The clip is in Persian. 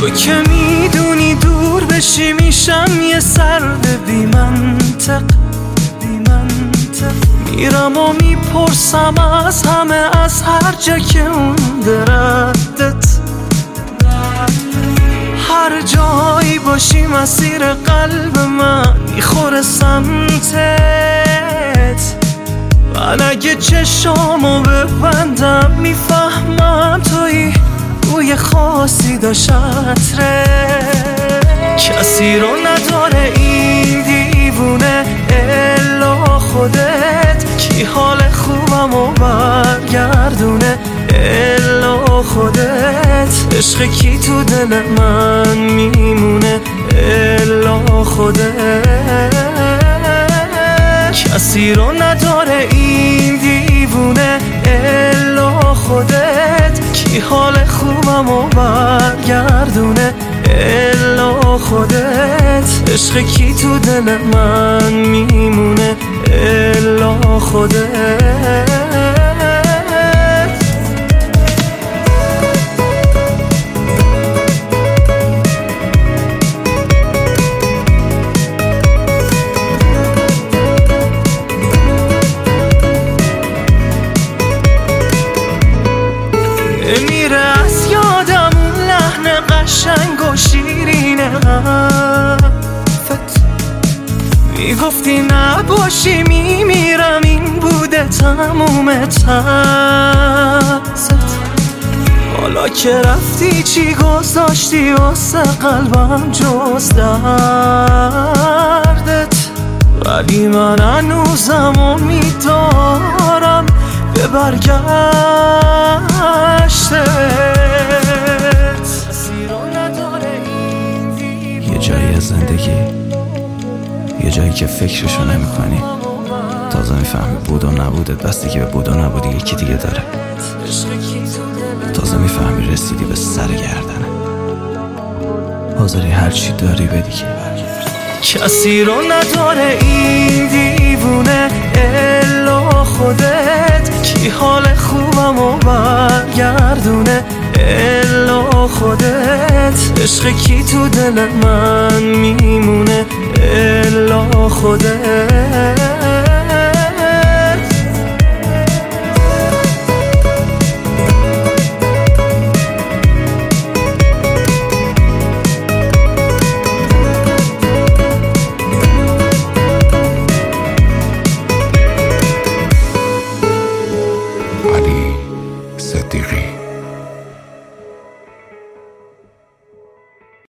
تو که میدونی دور بشی میشم یه سرد بی منطق. میرم و میپرسم از همه، از هر جا که مونده ردت. هر جایی باشی مسیر قلب من میخوره سمتت. من اگه چشامو ببندم میفهمم توی بوی خاصی داشت عطره. کسی رو نداره این دیوونه الا خودت. کی حال خوبمو برگردونه الا خودت. عشق کی تو دل من میمونه الا خودت. کسی رو نداره این دیوونه الا خودت. کی حال خوبمو برگردونه الا خودت. عشق کی تو دل من میمونه الا خودت. میره از یادم اون لحن قشنگ و شیرین حرفت. میگفتی نباشی میمیرم، این بوده تموم ترست. حالا که رفتی چی گذاشتی واسه قلبم جز دردت؟ ولی من هنوزم امیدوارم به برگشتت. یه جایی از زندگی، یه جایی که فکرشو نمی کنی، تازه میفهمی بود و نبودت بستگی به بود و نبودی یکی دیگه داره. تازه میفهمی رسیدی به سر گردنه، حاضری هرچی داری بدی که کسی رو نداره این دیوونه الا خودت. کی حال خوبمو برگردونه الا خودت. عشق کی تو دل من میمونه الا خودت. علی صدیقی.